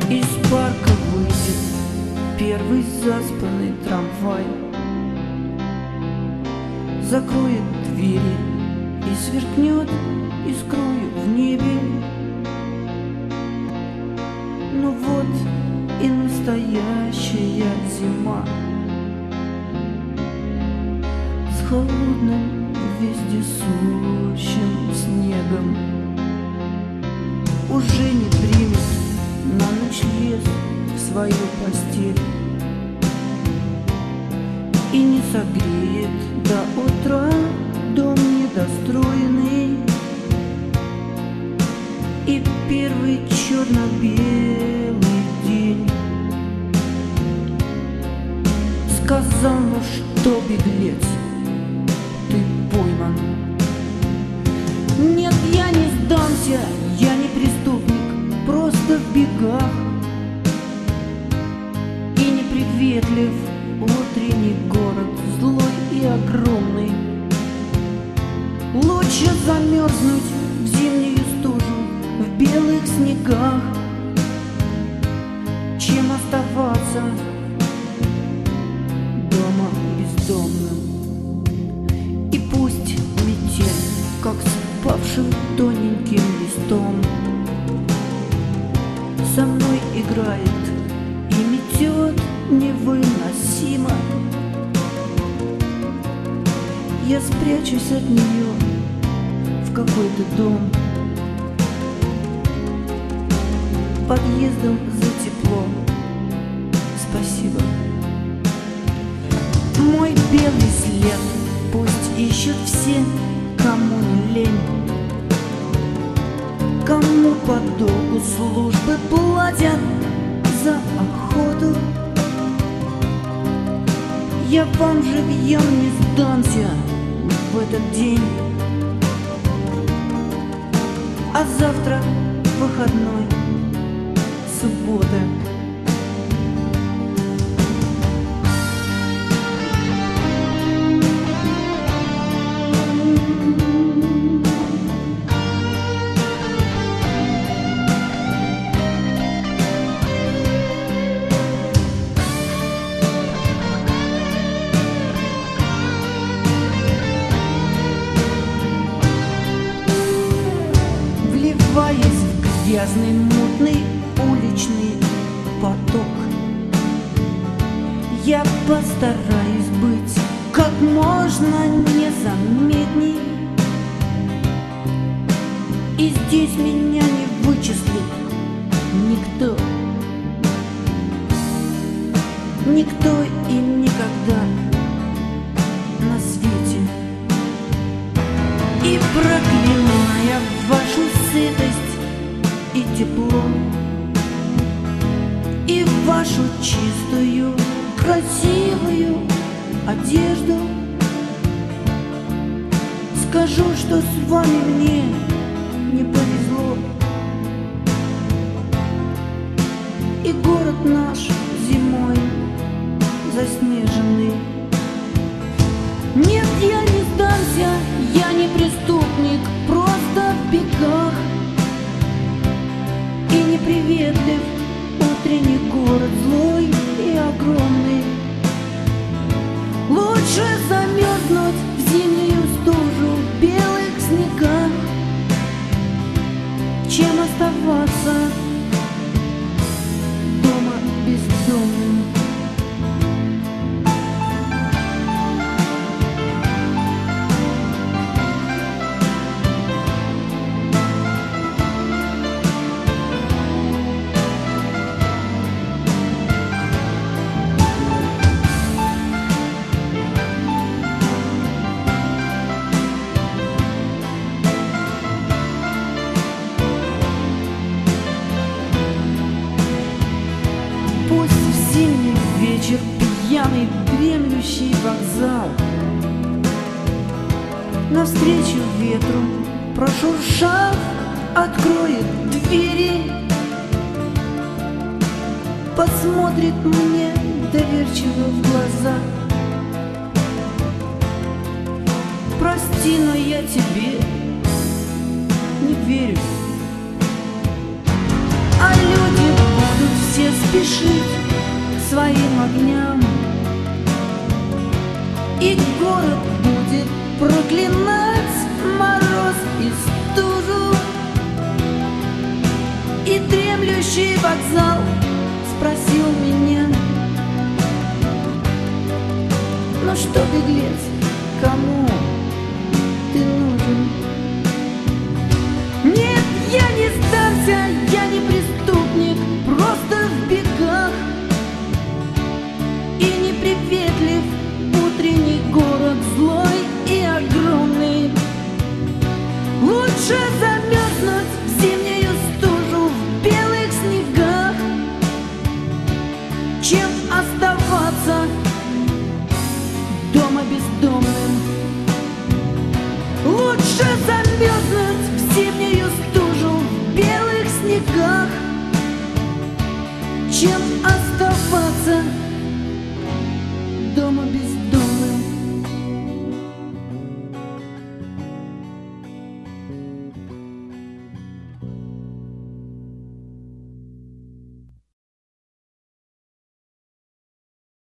Из парка выйдет первый заспанный трамвай, закроет двери и сверкнет искрою в небе. Ну вот и настоящая зима с холодным вездесущим снегом. Уже не примет на ночь лес в свою постель и не согреет до утра дом недостроенный. И первый черно-белый день сказал: ну что, беглец, ты пойман. Нет, я не сдамся, я не преступник, просто в бегах. И неприветлив утренний город, злой и огромный. Лучше замерзнуть в зимнюю стужу в белых снегах, чем оставаться дома бездомным. И пусть метель, как спавшим тоненьким листом, со мной играет и метет невыносимо. Я спрячусь от нее в какой-то дом, подъездом за тепло. Спасибо. Мой белый след пусть ищут все, кому не лень, кому по долгу службы платят за охоту. Я вам живьем не сдамся в этот день, а завтра выходной, суббота. Вливаясь в грязный, мутный уличный поток, я постараюсь быть как можно незаметней. И здесь меня не вычислит никто, никто и никогда на свете. И проклиная вашу сытость и тепло, и вашу чистую, красивую одежду, скажу, что с вами мне не повезло. И город наш зимой заснеженный. Нет, я не сдамся, я не преступник, просто в бегах. И неприветлив утренний город, злой и огромный. Лучше замерзнуть в зимнюю стужу в белых снегах, чем оставаться дома бездомным. Пусть в зимний вечер пьяный дремлющий вокзал навстречу ветру, прошуршав, откроет двери, посмотрит мне доверчиво в глаза. Прости, но я тебе не верю, а люди будут проклинать мороз и стужу. И дремлющий вокзал спросил меня: ну что, беглец, кому ты нужен?